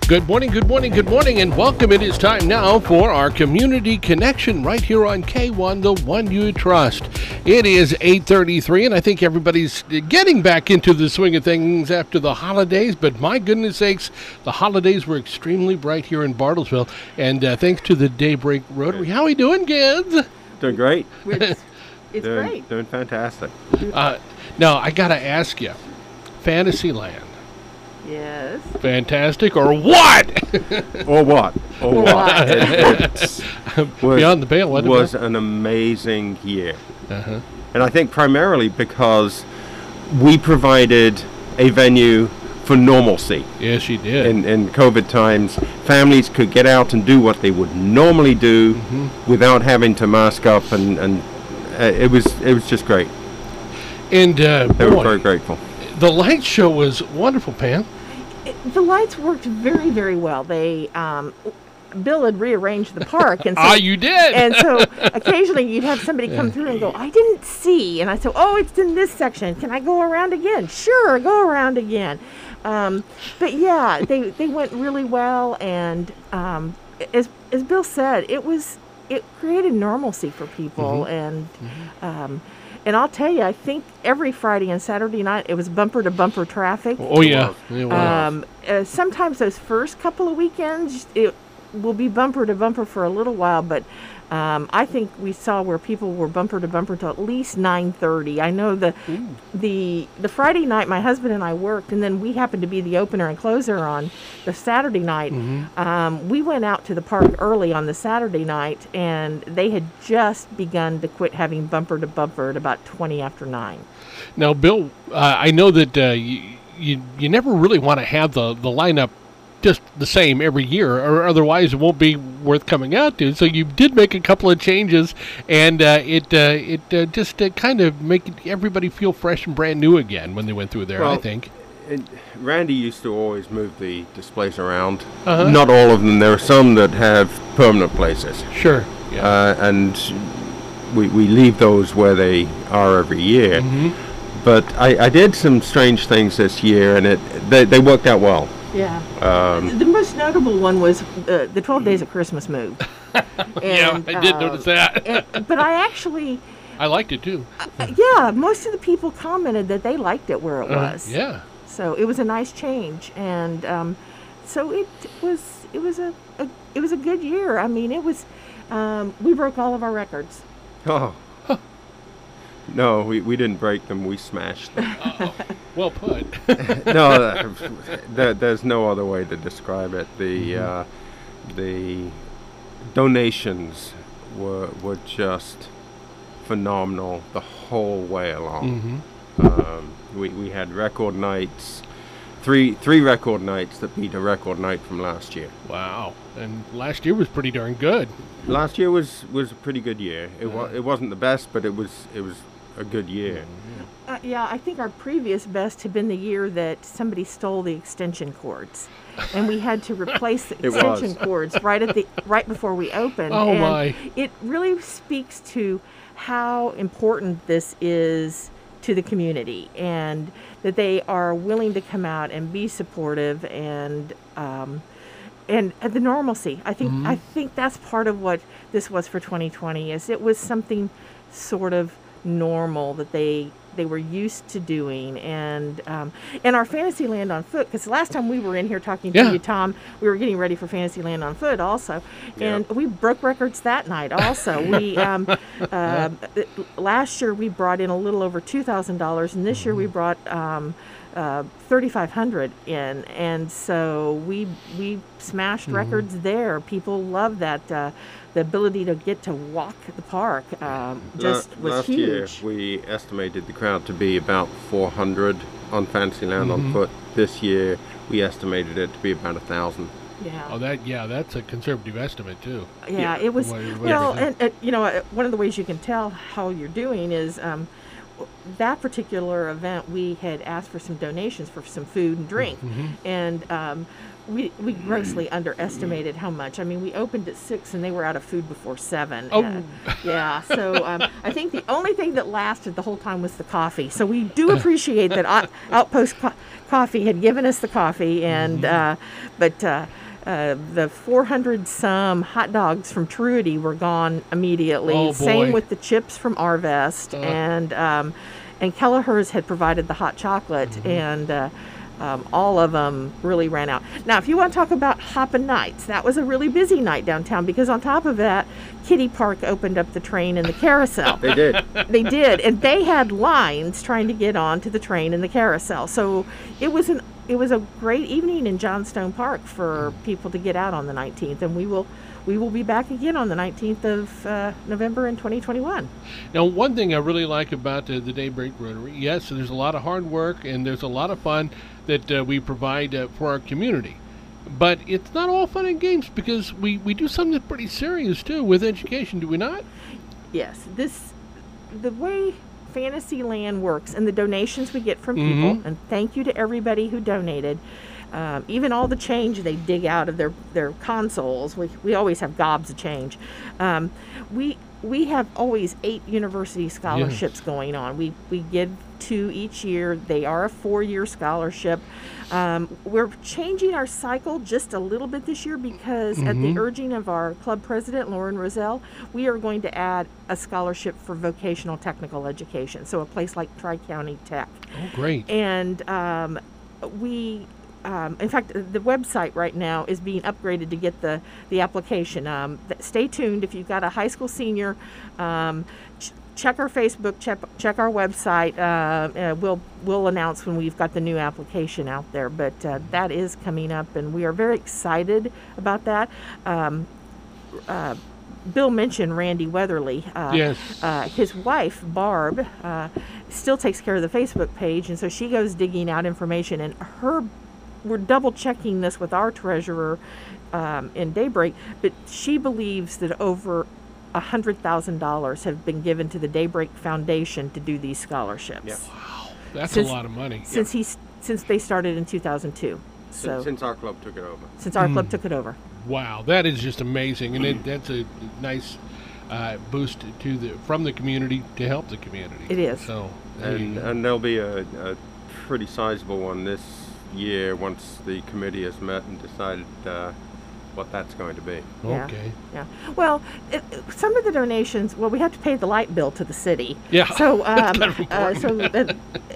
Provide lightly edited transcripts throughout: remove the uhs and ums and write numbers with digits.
Good morning, good morning, good morning, and welcome. It is time now for our Community Connection right here on K1, the one you trust. It is 8:33, and I think everybody's getting back into the swing of things after the holidays, but my goodness sakes, the holidays were extremely bright here in Bartlesville, and thanks to the Daybreak Rotary. How are we doing, kids? Doing great. It's great. Doing fantastic. Now, I got to ask you, Fantasyland. Yes. Fantastic, or what? Or what? Or what? It Beyond the pale, wasn't it? Was an amazing year. Uh-huh. And I think primarily because we provided a venue for normalcy. Yes, you did. In COVID times, families could get out and do what they would normally do without having to mask up, and it was just great. And They were very grateful. The light show was wonderful, Pam. The lights worked very, very well. They, Bill had rearranged the park, and so You did. And so occasionally you'd have somebody come through and go, "I didn't see," and I said, "Oh, it's in this section. Can I go around again?" "Sure, go around again." But yeah, they went really well, and as Bill said, it created normalcy for people, and I'll tell you, I think every Friday and Saturday night it was bumper to bumper traffic. Oh yeah, it was. Sometimes those first couple of weekends it will be bumper to bumper for a little while, but I think we saw where people were bumper to bumper till at least 9:30. I know the Friday night my husband and I worked, and then we happened to be the opener and closer on the Saturday night. We went out to the park early on the Saturday night, and they had just begun to quit having bumper to bumper at about 20 after 9. Now, Bill, I know that you never really want to have the lineup just the same every year, or otherwise it won't be worth coming out to. So you did make a couple of changes, and it just kind of make everybody feel fresh and brand new again when they went through there. Well, I think. Randy used to always move the displays around. Not all of them. There are some that have permanent places. Sure. Yeah. And we leave those where they are every year. But I did some strange things this year, and they worked out well. Yeah. The most notable one was the 12 Days of Christmas move. Yeah, I did notice that. But I liked it too. Yeah, most of the people commented that they liked it where it was. Yeah. So it was a nice change, and so it was a good year. I mean, it was we broke all of our records. Oh. No, we didn't break them. We smashed them. Well put. No, there's no other way to describe it. The donations were just phenomenal the whole way along. We had record nights, three record nights that beat a record night from last year. Wow. And last year was pretty darn good. Last year was a pretty good year. It wasn't the best, but it was a good year. Yeah, I think our previous best had been the year that somebody stole the extension cords, and we had to replace the extension cords right before we opened. Oh, and my! It really speaks to how important this is to the community, and that they are willing to come out and be supportive, and the normalcy. I think that's part of what this was for 2020. Is it was something sort of normal that they were used to doing, and our Fantasyland on Foot, because the last time we were in here talking to you, Tom, we were getting ready for Fantasyland on Foot also, and we broke records that night also. We last year we brought in a little over $2,000, and this year we brought $3,500 in, and so we smashed records there. People love that. The ability to get to walk the park was huge. Last year we estimated the crowd to be about 400 on Fantasyland on Foot. This year we estimated it to be about 1,000. Yeah. Oh, that's a conservative estimate too. Yeah, it was. Well, and one of the ways you can tell how you're doing is that particular event. We had asked for some donations for some food and drink, and we grossly underestimated how much. I mean, we opened at 6 and they were out of food before 7. Oh. Yeah. So I think the only thing that lasted the whole time was the coffee. So we do appreciate that Outpost Coffee had given us the coffee, and but the 400 some hot dogs from Truity were gone immediately. Oh, boy. Same with the chips from Arvest, and Kelleher's had provided the hot chocolate, and all of them really ran out. Now, if you want to talk about hoppin' nights, that was a really busy night downtown, because on top of that, Kitty Park opened up the train and the carousel. They did. They did, and they had lines trying to get on to the train and the carousel. So it was a great evening in Johnstone Park for people to get out on the 19th, and we will be back again on the 19th of November in 2021. Now, one thing I really like about the Daybreak Rotary, yes, there's a lot of hard work and there's a lot of fun that we provide for our community. But it's not all fun and games, because we do something that's pretty serious, too, with education, do we not? Yes, the way Fantasyland works and the donations we get from people, and thank you to everybody who donated, even all the change they dig out of their consoles. We always have gobs of change. We have always 8 university scholarships going on. We give 2 each year. They are a 4-year scholarship. We're changing our cycle just a little bit this year, because at the urging of our club president, Lauren Roselle, we are going to add a scholarship for vocational technical education. So a place like Tri-County Tech. Oh, great. And in fact, the website right now is being upgraded to get the application. Stay tuned. If you've got a high school senior, check our Facebook, check our website. We'll announce when we've got the new application out there. But that is coming up, and we are very excited about that. Bill mentioned Randy Weatherly. Yes. His wife, Barb, still takes care of the Facebook page, and so she goes digging out information, and we're double checking this with our treasurer in Daybreak, but she believes that over $100,000 have been given to the Daybreak Foundation to do these scholarships. Yep. Wow, that's a lot of money. Since they started in 2002. So Since our club took it over. Since our club took it over. Wow, that is just amazing, and that's a nice boost from the community to help the community. It is. So, And there'll be a pretty sizable one this year once the committee has met and decided what that's going to be. Yeah. Okay. Yeah. Well, some of the donations. Well, we have to pay the light bill to the city. Yeah. So, That's kind of important.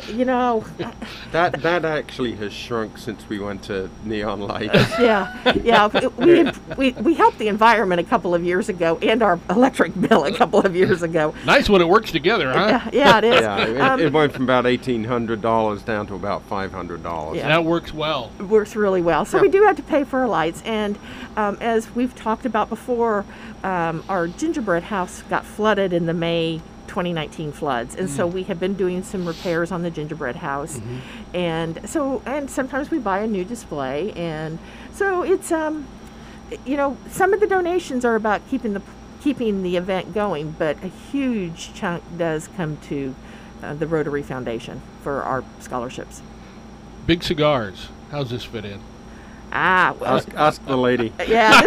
That actually has shrunk since we went to neon lights. Yeah. We helped the environment a couple of years ago, and our electric bill a couple of years ago. Nice when it works together, huh? Yeah, it is. Yeah, it went from about $1,800 down to about $500. Yeah. That works well. It works really well. So we do have to pay for our lights, and as we've talked about before, our gingerbread house got flooded in the May 2019 floods, and so we have been doing some repairs on the gingerbread house, and sometimes we buy a new display, and so it's some of the donations are about keeping the event going, but a huge chunk does come to the Rotary Foundation for our scholarships. Big cigars. How's this fit in? Well, Ask the lady. yeah.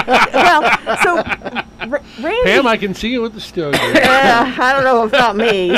Randy. Pam, I can see you at the studio. I don't know about me.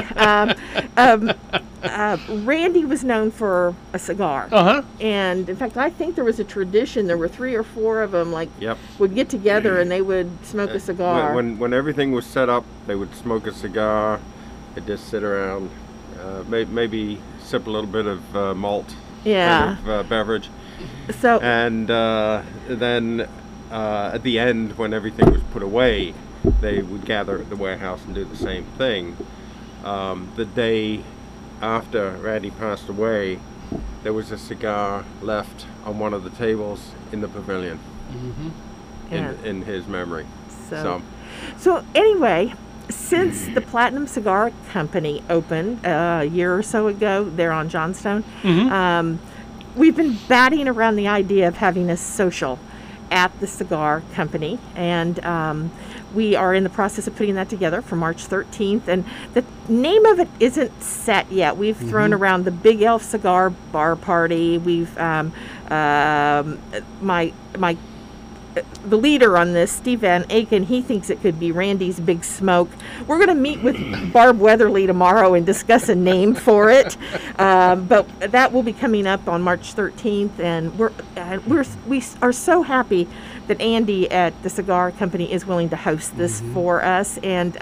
Randy was known for a cigar. And in fact, I think there was a tradition. There were 3 or 4 of them, would get together and they would smoke a cigar. When everything was set up, they would smoke a cigar. They'd just sit around, maybe sip a little bit of malt kind of, beverage. So and then at the end, when everything was put away, they would gather at the warehouse and do the same thing. The day after Randy passed away, there was a cigar left on one of the tables in the pavilion in his memory. So anyway, since the Platinum Cigar Company opened a year or so ago there on Johnstone, we've been batting around the idea of having a social at the cigar company, and we are in the process of putting that together for March 13th, and the name of it isn't set yet. We've thrown around the Big Elf Cigar Bar Party. We've my the leader on this, Steve Van Aken, he thinks it could be Randy's Big Smoke. We're going to meet with Barb Weatherly tomorrow and discuss a name for it. But that will be coming up on March 13th, and we are so happy that Andy at the cigar company is willing to host this for us. And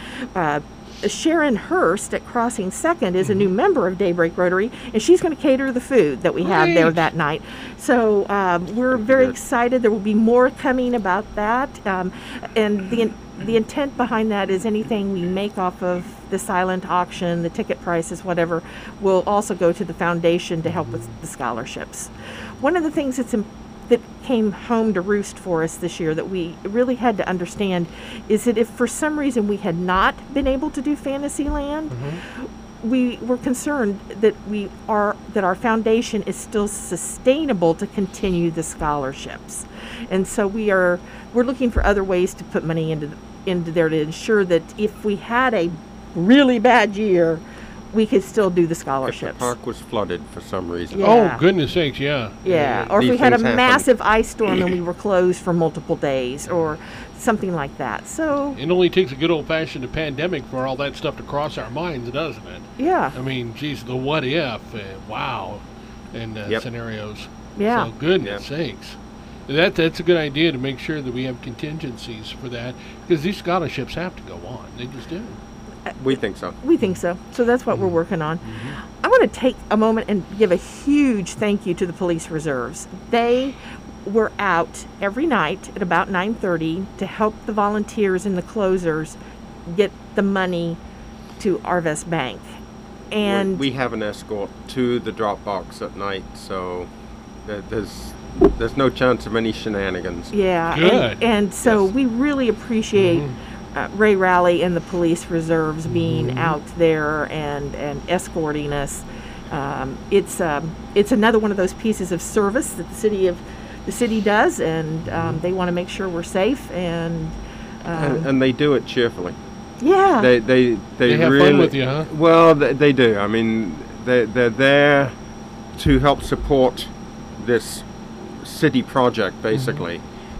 Sharon Hurst at Crossing Second is a new member of Daybreak Rotary, and she's going to cater the food that we have there that night. So we're very excited. There will be more coming about that, and the intent behind that is anything we make off of the silent auction, the ticket prices, whatever, will also go to the foundation to help with the scholarships. One of the things that came home to roost for us this year that we really had to understand is that if for some reason we had not been able to do Fantasyland, we were concerned that our foundation is still sustainable to continue the scholarships. And so we're looking for other ways to put money into there to ensure that if we had a really bad year, we could still do the scholarships. If the park was flooded for some reason. Yeah. Oh, goodness sakes, yeah. Yeah, or if These we had a things happen. massive ice storm and we were closed for multiple days or something like that. So, It only takes a good old-fashioned pandemic for all that stuff to cross our minds, doesn't it? yeah, I mean, geez, the what if, wow, and scenarios. yeah. So goodness sakes. That's a good idea to make sure that we have contingencies for that, because these scholarships have to go on. They just do. We think so. We think so. So that's what we're working on. I want to take a moment and give a huge thank you to the police reserves. They were out every night at about 9:30 to help the volunteers and the closers get the money to Arvest Bank. And we have an escort to the drop box at night, so there's no chance of any shenanigans. yeah, Good. and so Yes. we really appreciate Ray Raleigh and the police reserves being out there and escorting us. It's another one of those pieces of service that the city does, and they want to make sure we're safe. And they do it cheerfully. yeah, They have really fun with you, huh? Well, they do. I mean, they're there to help support this city project, basically.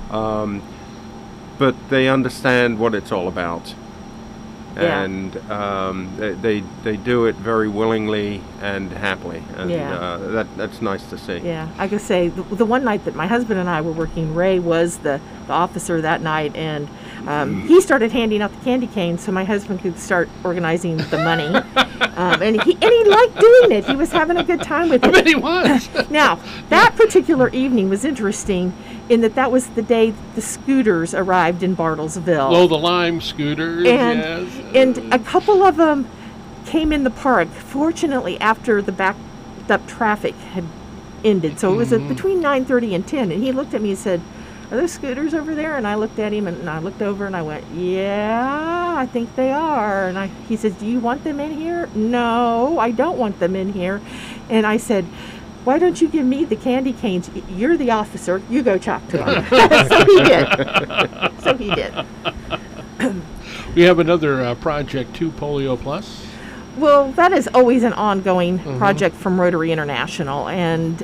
But they understand what it's all about, Yeah. and they do it very willingly and happily, and Yeah. that's nice to see. yeah. I could say the one night that my husband and I were working, Ray was the officer that night, and he started handing out the candy canes so my husband could start organizing the money. And he liked doing it. He was having a good time with I it. bet he was. Now, that particular evening was interesting in that was the day the scooters arrived in Bartlesville. Oh, the Lime scooters, and, yes. and a couple of them came in the park, fortunately, after the backed up traffic had ended. So it was between 9:30 and 10. And he looked at me and said, "Are those scooters over there?" And I looked at him and I looked over and I went, "Yeah, I think they are." And he said, "Do you want them in here?" "No, I don't want them in here." And I said, "Why don't you give me the candy canes? You're the officer. You go talk to them." So he did. We have another project, 2 Polio Plus. Well, that is always an ongoing project from Rotary International. And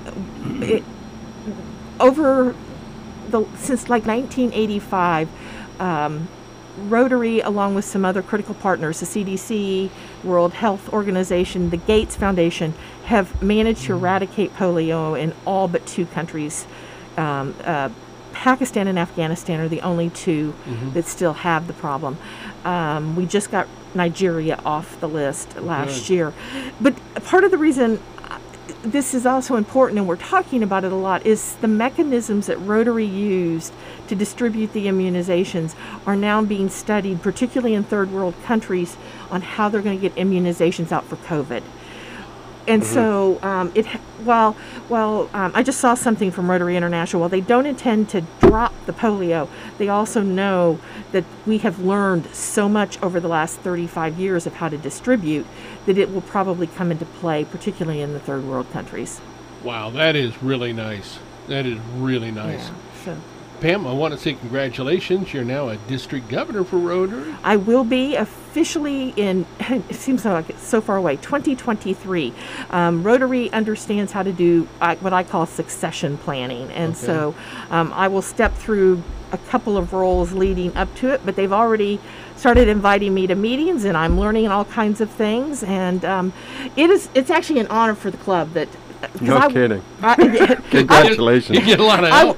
since like 1985, Rotary, along with some other critical partners, the CDC, World Health Organization, the Gates Foundation, have managed to eradicate polio in all but 2 countries. Pakistan and Afghanistan are the only 2 that still have the problem. We just got Nigeria off the list last year. But part of the reason this is also important, and we're talking about it a lot, is the mechanisms that Rotary used to distribute the immunizations are now being studied, particularly in third world countries, on how they're going to get immunizations out for COVID. And so, I just saw something from Rotary International. While they don't intend to drop the polio, they also know that we have learned so much over the last 35 years of how to distribute that it will probably come into play, particularly in the third world countries. Wow, that is really nice. That is really nice. Yeah, so. Pam, I want to say congratulations. You're now a district governor for Rotary. I will be officially in, it seems like it's so far away, 2023. Rotary understands how to do what I call succession planning. And so I will step through a couple of roles leading up to it, but they've already started inviting me to meetings, and I'm learning all kinds of things. And it's actually an honor for the club that. No kidding. Congratulations. You get a lot of help.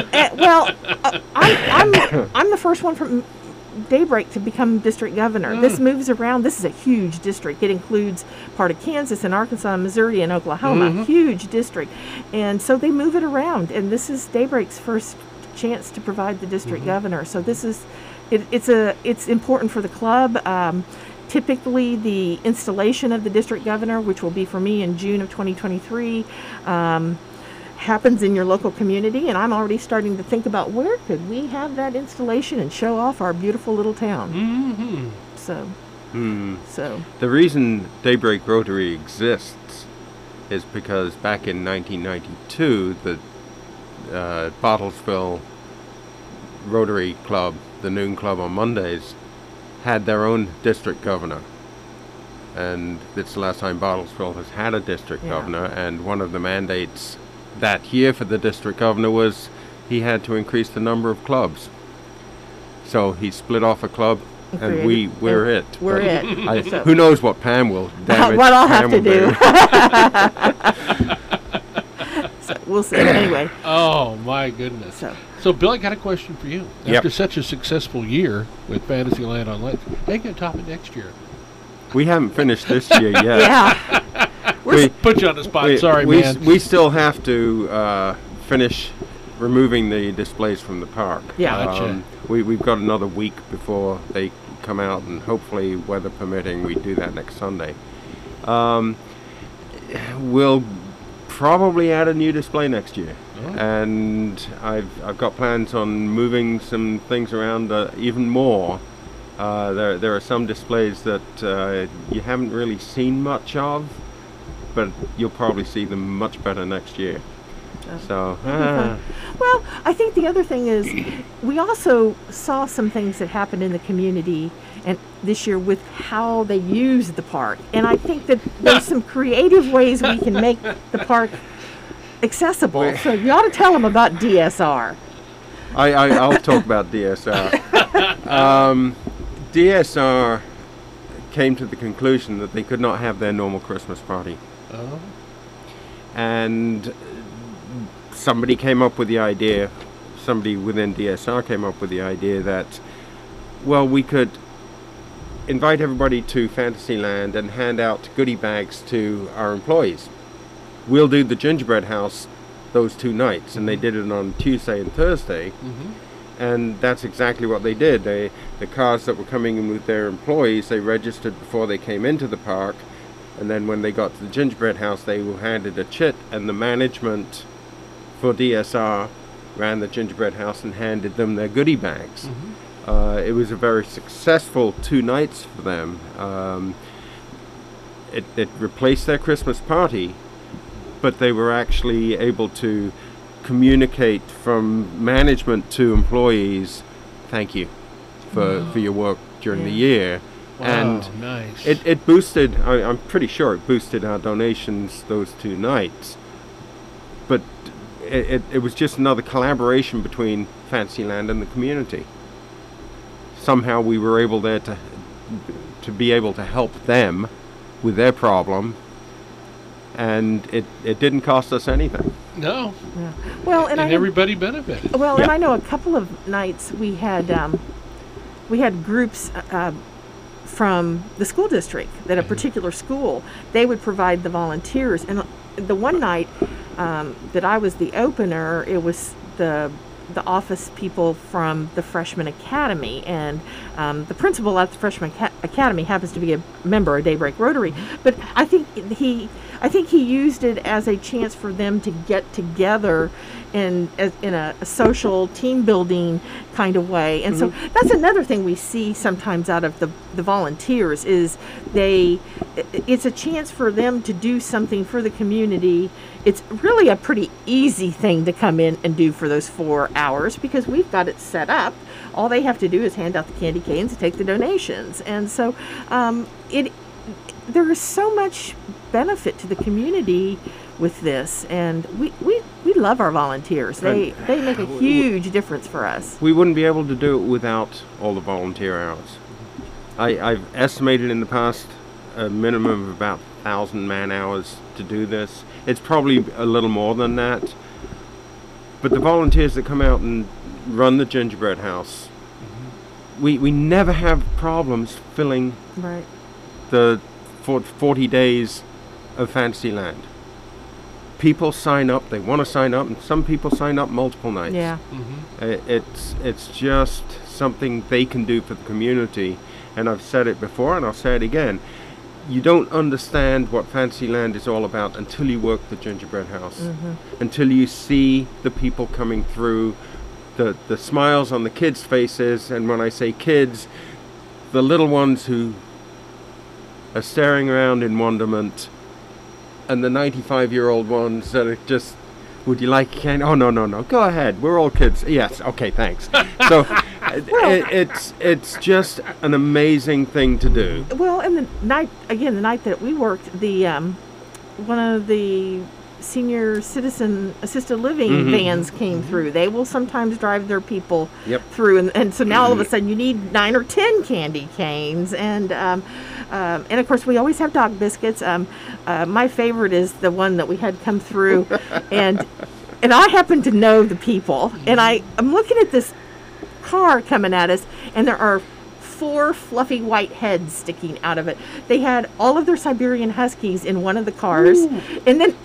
I'm the first one from Daybreak to become district governor. This moves around. This is a huge district. It includes part of Kansas and Arkansas, and Missouri, and Oklahoma. Huge district. And so they move it around. And this is Daybreak's first chance to provide the district governor. So this is, it's important for the club. Typically, the installation of the district governor, which will be for me in June of 2023, happens in your local community, and I'm already starting to think about where could we have that installation and show off our beautiful little town. So the reason Daybreak Rotary exists is because back in 1992, the Bartlesville Rotary Club, the Noon Club on Mondays, had their own district governor, and it's the last time Bartlesville has had a district governor. And one of the mandates that year for the district governor was he had to increase the number of clubs. So he split off a club, and we're it. We're it. Who knows what Pam will damage? What I'll have to do. So we'll see. Anyway. Oh my goodness. So Bill, I got a question for you. After such a successful year with Fantasyland on Lights, how are you going to top it next year? We haven't finished this year yet. We put you on the spot. Sorry, man. We still have to finish removing the displays from the park. Gotcha. We've got another week before they come out, and hopefully, weather permitting, we do that next Sunday. We'll probably add a new display next year. And I've got plans on moving some things around even more. There are some displays that you haven't really seen much of, but you'll probably see them much better next year. So, well, I think the other thing is we also saw some things that happened in the community and this year with how they use the park, and I think that there's some creative ways we can make the park accessible. So you ought to tell them about DSR. I'll talk about DSR. DSR came to the conclusion that they could not have their normal Christmas party. And somebody came up with the idea, somebody within DSR came up with the idea that, well, we could invite everybody to Fantasyland and hand out goodie bags to our employees. We'll do the gingerbread house those 2 nights, and they did it on Tuesday and Thursday, and that's exactly what they did. The cars that were coming in with their employees, they registered before they came into the park, and then when they got to the gingerbread house, they were handed a chit, and the management for DSR ran the gingerbread house and handed them their goodie bags. It was a very successful 2 nights for them. It replaced their Christmas party, but they were actually able to communicate from management to employees, thank you for your work during the year. Wow, and nice. It boosted, I'm pretty sure it boosted our donations those 2 nights. But it was just another collaboration between Fantasyland and the community. Somehow we were able there to be able to help them with their problem, and it didn't cost us anything. No. Well, and everybody benefited. Well, and I know a couple of nights we had groups from the school district that a particular school, they would provide the volunteers. And the one night that I was the opener, it was the office people from the Freshman Academy, and the principal at the Freshman Academy happens to be a member of Daybreak Rotary. But I think he used it as a chance for them to get together in a social team building kind of way. And so that's another thing we see sometimes out of the volunteers is it's a chance for them to do something for the community. It's really a pretty easy thing to come in and do for those 4 hours because we've got it set up. All they have to do is hand out the candy canes and take the donations. And so there is so much benefit to the community with this, and we love our volunteers. They make a huge difference for us. We wouldn't be able to do it without all the volunteer hours. I've estimated in the past a minimum of about 1,000 man hours to do this. It's probably a little more than that. But the volunteers that come out and run the gingerbread house, we never have problems filling Right. the 40 days of Fantasyland. People sign up, they want to sign up, and some people sign up multiple nights. Yeah. It's just something they can do for the community. And I've said it before, and I'll say it again. You don't understand what Fantasyland is all about until you work the gingerbread house. Until you see the people coming through, the smiles on the kids' faces, and when I say kids, the little ones who are staring around in wonderment, and the 95-year-old ones that are just, would you like candy? Oh, no, go ahead, we're all kids. Yes, okay, thanks. So it's just an amazing thing to do. Well, and the night that we worked, the one of the senior citizen assisted living vans came through. They will sometimes drive their people through, and so now all of a sudden you need 9 or 10 candy canes, and of course we always have dog biscuits. My favorite is the one that we had come through, and I happen to know the people, and I'm looking at this car coming at us, and there are 4 fluffy white heads sticking out of it. They had all of their Siberian Huskies in one of the cars. Ooh. And then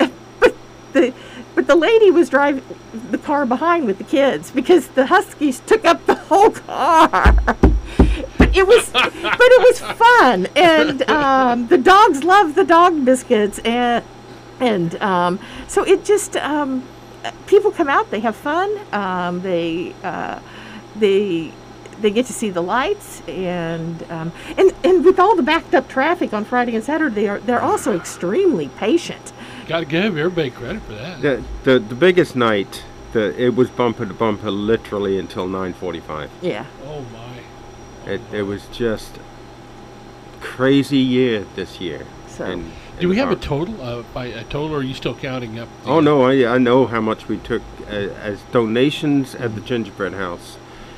but the lady was driving the car behind with the kids because the Huskies took up the whole car. But it was fun, and the dogs love the dog biscuits, and so it just people come out, they have fun, they get to see the lights, and with all the backed up traffic on Friday and Saturday, they're also extremely patient. Got to give everybody credit for that. The biggest night, it was bumper to bumper literally until 9:45. Yeah. Oh my. It was just crazy year this year. So. Do we have a total? By a total, or are you still counting up? Oh no, I know how much we took as donations at the gingerbread house.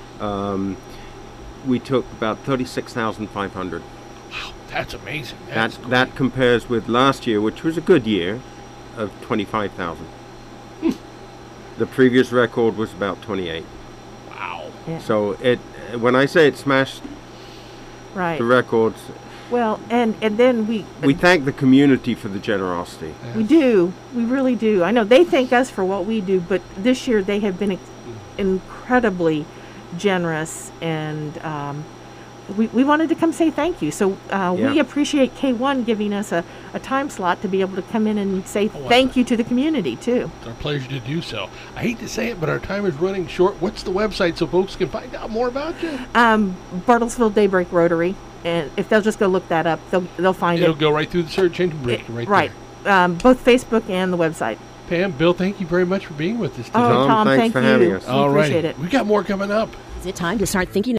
We took about 36,500. Wow, that's amazing. That compares with last year, which was a good year, of 25,000. The previous record was about 28. Wow. Yeah. So when I say it smashed the records. Well, and then we thank the community for the generosity. Yes. We do. We really do. I know they thank us for what we do, but this year they have been incredibly generous, and we wanted to come say thank you. So we appreciate K1 giving us a time slot to be able to come in and say thank you to the community, too. It's our pleasure to do so. I hate to say it, but our time is running short. What's the website so folks can find out more about you? Bartlesville Daybreak Rotary. And if they'll just go look that up, they'll find it. It'll go right through the search engine right there. Both Facebook and the website. Pam, Bill, thank you very much for being with us today. Oh, Tom, thanks for having us. We appreciate it. We got more coming up. Is it time to start thinking